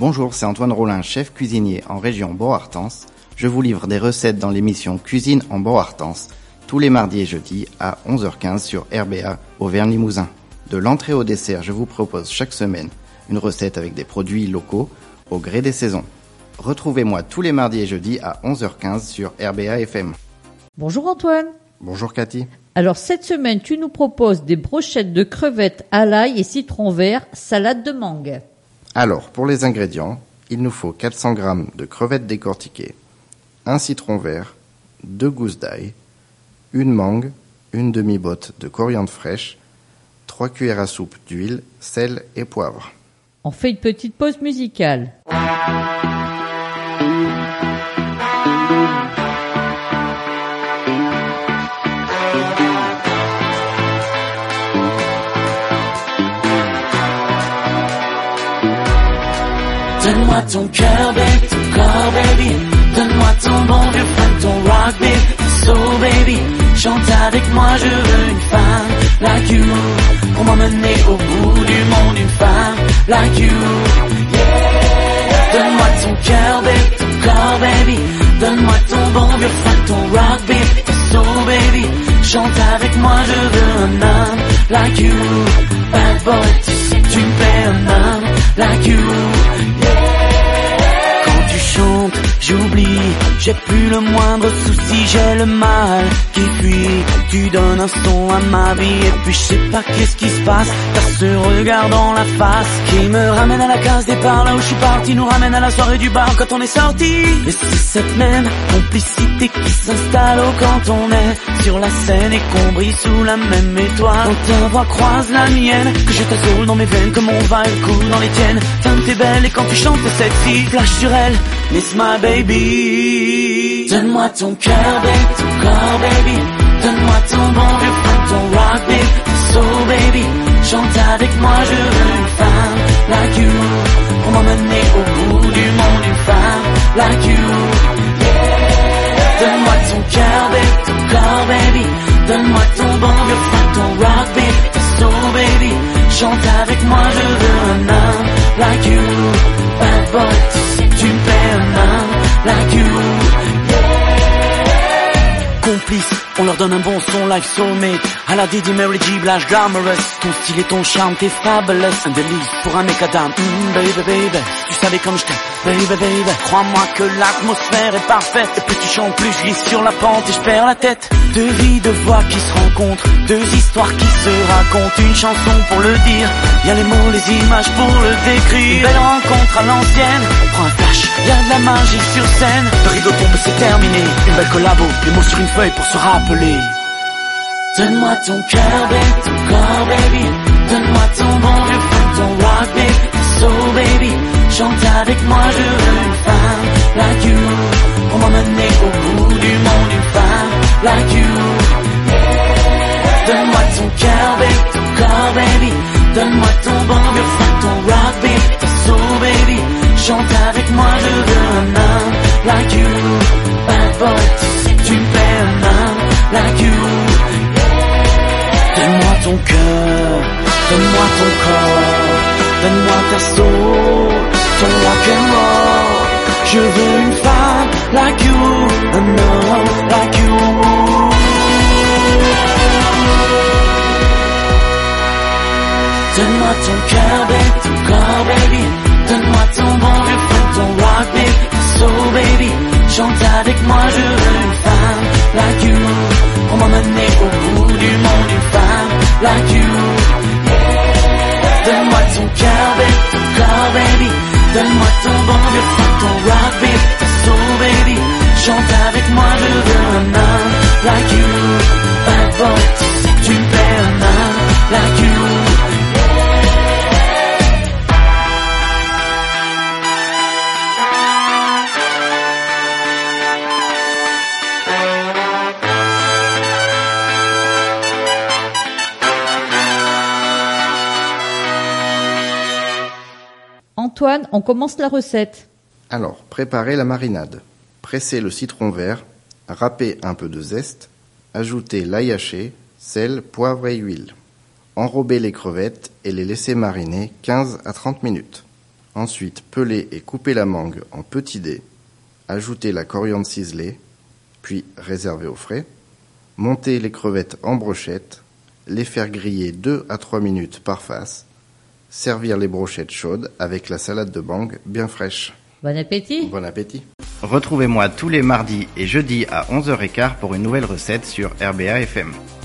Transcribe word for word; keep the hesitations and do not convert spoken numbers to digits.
Bonjour, c'est Antoine Rollin, chef cuisinier en région Borartens. Je vous livre des recettes dans l'émission Cuisine en Borartens, tous les mardis et jeudis à onze heures quinze sur R B A Auvergne-Limousin. De l'entrée au dessert, je vous propose chaque semaine une recette avec des produits locaux au gré des saisons. Retrouvez-moi tous les mardis et jeudis à onze heures quinze sur R B A F M. Bonjour Antoine. Bonjour Cathy. Alors cette semaine, tu nous proposes des brochettes de crevettes à l'ail et citron vert, salade de mangue. Alors, pour les ingrédients, il nous faut quatre cents grammes de crevettes décortiquées, un citron vert, deux gousses d'ail, une mangue, une demi-botte de coriandre fraîche, trois cuillères à soupe d'huile, sel et poivre. On fait une petite pause musicale. Donne-moi ton cœur, baby, ton corps, baby. Donne-moi ton bon vieux funk, ton rock, baby. So, baby, chante avec moi, je veux une femme like you. Pour m'emmener au bout du monde, une femme like you. Yeah. Donne-moi ton cœur, baby, ton corps, baby. Donne-moi ton bon vieux funk, ton rock, baby. So, baby, chante avec moi, je veux un homme like you. Bad boy, tu sais, tu me plais, un homme like you. Chante, j'oublie, j'ai plus le moindre souci, j'ai le mal qui fuit. Tu donnes un son à ma vie et puis je sais pas qu'est-ce qui se passe. T'as ce regard dans la face qui me ramène à la case départ, là où je suis parti, nous ramène à la soirée du bar quand on est sorti. Et c'est cette même complicité qui s'installe oh, quand on est sur la scène et qu'on brille sous la même étoile. Quand ta voix croise la mienne, que je t'azole dans mes veines, que mon vibe coule dans les tiennes. Femme t'es belle et quand tu chantes t'es sexy, flash sur elle. Miss my baby. Donne-moi ton cœur, baby, ton corps, baby. Donne-moi ton bon vieux funk, ton rock, baby. So, baby, chante avec moi, je veux une femme like you. Pour m'emmener au bout du monde, une femme like you. Yeah. Donne-moi ton cœur, baby, ton corps, baby. Donne-moi ton bon vieux funk, ton rock, baby. So, baby, chante avec moi, je veux un homme like you. Bad boy, tu sais, tu me plais, un homme like you. Yeah. Complice, on leur donne un bon son, life soulmate. À la Didi, Mary J, Blige, glamorous. Ton style et ton charme, t'es fabulous. Un délice pour un mec Adam. Mm, baby, baby, tu savais comme je t'aime. Baby, baby, crois-moi que l'atmosphère est parfaite. Et plus tu chantes, plus je glisse sur la pente et je perds la tête. Deux vies, deux voix qui se rencontrent. Deux histoires qui se racontent. Une chanson pour le dire. Y'a les mots, les images pour le décrire. Une belle rencontre à l'ancienne. Prends un flash, y'a de la magie sur scène. Le rideau tombe, c'est terminé. Une belle collabo, des mots sur une feuille pour se rappeler. Donne-moi ton cœur, baby, ton corps, baby. Donne-moi ton bon vieux funk, ton rock, baby. So, baby, chante avec moi, je veux une femme like you. Pour m'emmener au bout du monde, une femme like you. Yeah. Donne-moi ton cœur, baby, ton corps, baby. Donne-moi ton bon vieux funk, ton rock, baby. So, baby, chante avec moi, je veux un homme like you. Bad boy, tu sais, tu me plais, un homme like you. Donne-moi ton cœur, donne-moi ton corps, donne-moi ta soul, ton rock and roll. Je veux une femme like you, un homme like you. Donne-moi ton cœur, baby, ton corps, baby. Donne-moi ton bon vieux funk, ton rock, baby. So, baby, chante avec moi, je veux une femme like you. Pour m'emmener au bout du monde, une femme like you. Yeah. Donne-moi ton cœur, baby, ton corps, baby. Donne-moi ton bon vieux funk, ton rock, baby. So, baby, chante avec moi, je veux un homme like you. Bad boy, tu sais, tu me plais, un homme like you. Antoine, on commence la recette. Alors, préparez la marinade. Pressez le citron vert, râpez un peu de zeste, ajoutez l'ail haché, sel, poivre et huile. Enrobez les crevettes et les laissez mariner quinze à trente minutes. Ensuite, pelez et coupez la mangue en petits dés. Ajoutez la coriandre ciselée, puis réservez au frais. Montez les crevettes en brochettes, les faire griller deux à trois minutes par face. Servir les brochettes chaudes avec la salade de mangue bien fraîche. Bon appétit. Bon appétit. Retrouvez-moi tous les mardis et jeudis à onze heures quinze pour une nouvelle recette sur R B A F M.